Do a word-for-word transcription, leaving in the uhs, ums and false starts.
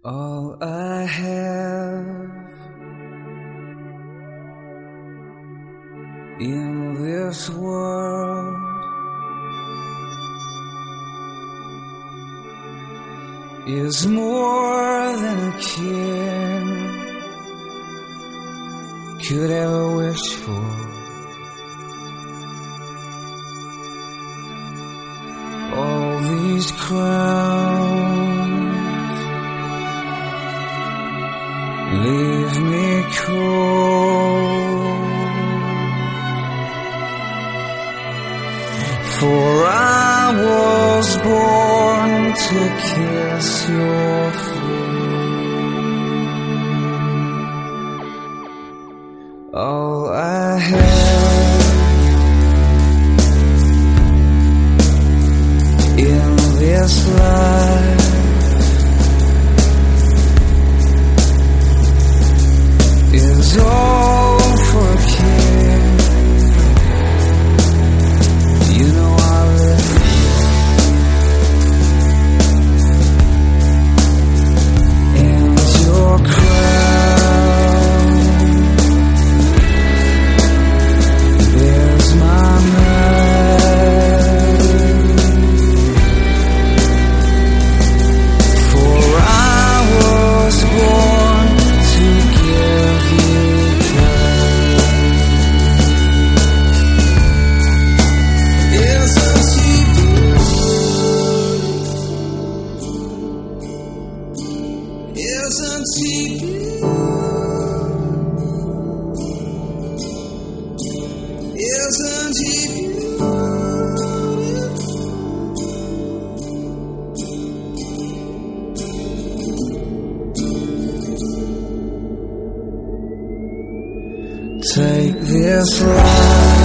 All I have in this world is more than a king could ever wish for. All these crowns leave me cold, for I was born to kiss your feet. All I have in this life is all for a king. You know I live for you. And your crown bears my name, for I was born to give you praise. Isn't he beautiful? Isn't he beautiful? Isn't he beautiful? Take this life